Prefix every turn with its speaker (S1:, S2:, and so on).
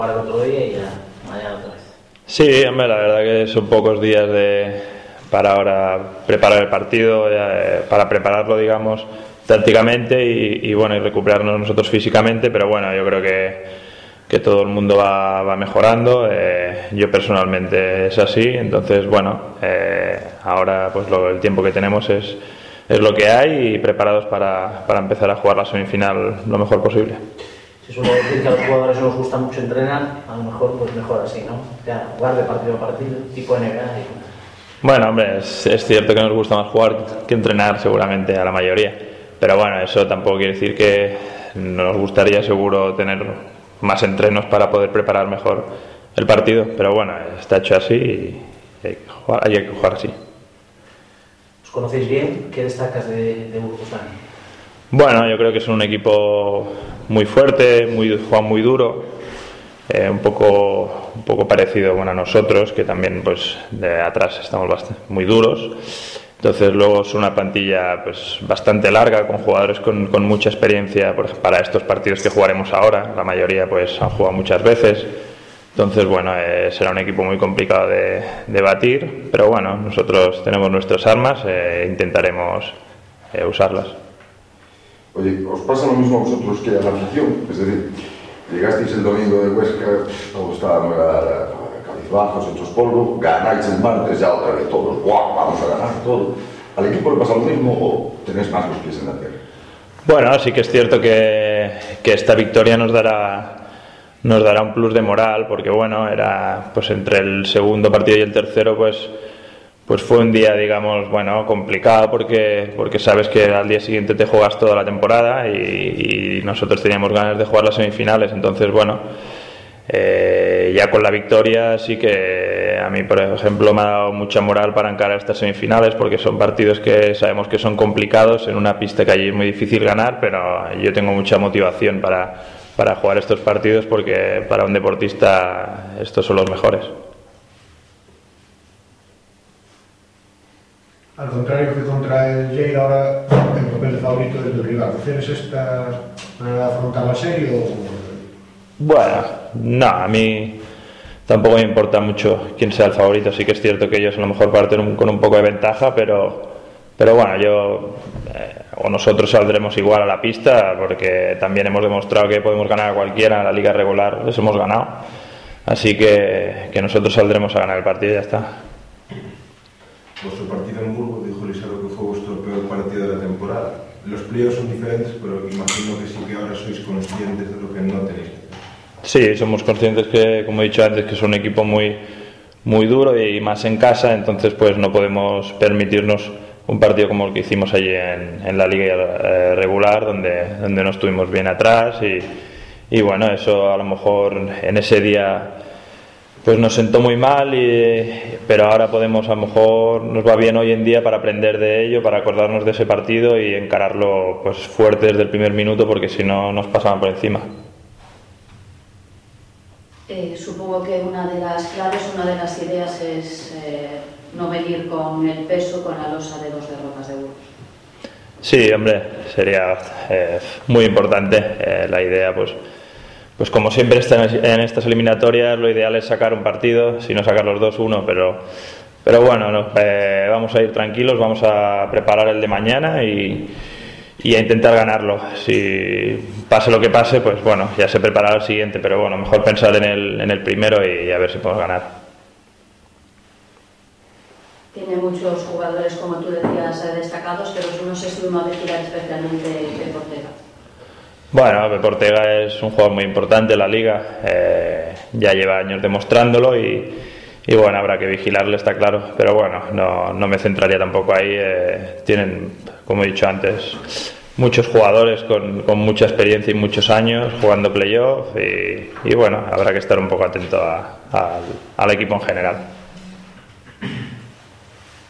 S1: para el otro día y ya mañana otra vez.
S2: Sí, hombre, la verdad que son pocos días para ahora preparar el partido, para prepararlo, digamos, tácticamente y bueno, y recuperarnos nosotros físicamente, pero bueno, yo creo que todo el mundo va mejorando. Yo personalmente es así, entonces bueno, ahora pues el tiempo que tenemos es lo que hay y preparados para empezar a jugar la semifinal lo mejor posible.
S1: Se suele decir que a los jugadores nos gusta mucho entrenar, a lo mejor pues mejor así, ¿no? Ya, jugar de partido a partido, tipo NBA.
S2: Bueno, hombre, es cierto que nos gusta más jugar que entrenar seguramente a la mayoría, pero bueno, eso tampoco quiere decir que nos gustaría seguro tener más entrenos para poder preparar mejor el partido, pero bueno, está hecho así y hay que jugar así.
S1: ¿Os conocéis bien? ¿Qué destacas de Burgos Dani?
S2: Bueno, yo creo que es un equipo muy fuerte, juega muy duro, un poco parecido a nosotros, que también pues de atrás estamos muy duros. Entonces luego es una plantilla pues bastante larga, con jugadores con mucha experiencia para estos partidos que jugaremos ahora. La mayoría pues han jugado muchas veces. Entonces bueno, será un equipo muy complicado de batir, pero bueno, nosotros tenemos nuestras armas e intentaremos usarlas.
S3: Oye, ¿os pasa lo mismo a vosotros que a la afición? Es decir, llegasteis el domingo de Huesca, todos estaban cabizbajos, hechos polvo, ganáis el martes, ya otra vez todos, ¡guau! Vamos a ganar todo. ¿Al equipo le pasa lo mismo o tenéis más los pies en la tierra?
S2: Bueno, sí que es cierto que esta victoria nos dará un plus de moral, porque bueno, era pues entre el segundo partido y el tercero pues fue un día, digamos, bueno, complicado porque sabes que al día siguiente te juegas toda la temporada y nosotros teníamos ganas de jugar las semifinales. Entonces bueno, ya con la victoria sí que a mí, por ejemplo, me ha dado mucha moral para encarar estas semifinales, porque son partidos que sabemos que son complicados en una pista que allí es muy difícil ganar, pero yo tengo mucha motivación para jugar estos partidos, porque para un deportista estos son los mejores.
S4: Al contrario que contra el Yale, ahora el papel favorito del rival. ¿Prefieres esta para afrontar la serie o...?
S2: Bueno, no, a mí tampoco me importa mucho quién sea el favorito. Sí que es cierto que ellos a lo mejor parten con un poco de ventaja, pero bueno, yo o nosotros saldremos igual a la pista, porque también hemos demostrado que podemos ganar a cualquiera. En la liga regular les hemos ganado, así que nosotros saldremos a ganar el partido y ya está.
S5: Vuestro partido en Burgos, dijo Lisaro, que fue vuestro peor partido de la temporada. Los playoffs son diferentes, pero imagino que sí que ahora sois conscientes de lo que no tenéis que hacer.
S2: Sí, somos conscientes que, como he dicho antes, que es un equipo muy duro y más en casa, entonces pues no podemos permitirnos un partido como el que hicimos allí en la liga regular, donde no estuvimos bien atrás y bueno, eso a lo mejor en ese día pues nos sentó muy mal, pero ahora podemos, a lo mejor nos va bien hoy en día para aprender de ello, para acordarnos de ese partido y encararlo pues fuerte desde el primer minuto, porque si no nos pasaban por encima.
S6: Supongo que una de las claves, una de las ideas es no venir con el peso, con la losa de 2 derrotas de Burgos.
S2: Sí, hombre, sería muy importante. La idea pues como siempre en estas eliminatorias, lo ideal es sacar un partido, si no sacar los 2-1, pero bueno, vamos a ir tranquilos, vamos a preparar el de mañana y a intentar ganarlo. Si pase lo que pase, pues bueno, ya se preparará el siguiente, pero bueno, mejor pensar en el primero y a ver si podemos ganar.
S6: Tiene muchos jugadores, como tú decías, destacados, pero no sé si uno decida especialmente Pepe Ortega. Bueno,
S2: Pepe Ortega es un jugador muy importante en la liga, ya lleva años demostrándolo y bueno, habrá que vigilarle, está claro, pero bueno, no me centraría tampoco ahí. Tienen, como he dicho antes, muchos jugadores con mucha experiencia y muchos años jugando playoff y bueno, habrá que estar un poco atento al equipo en general.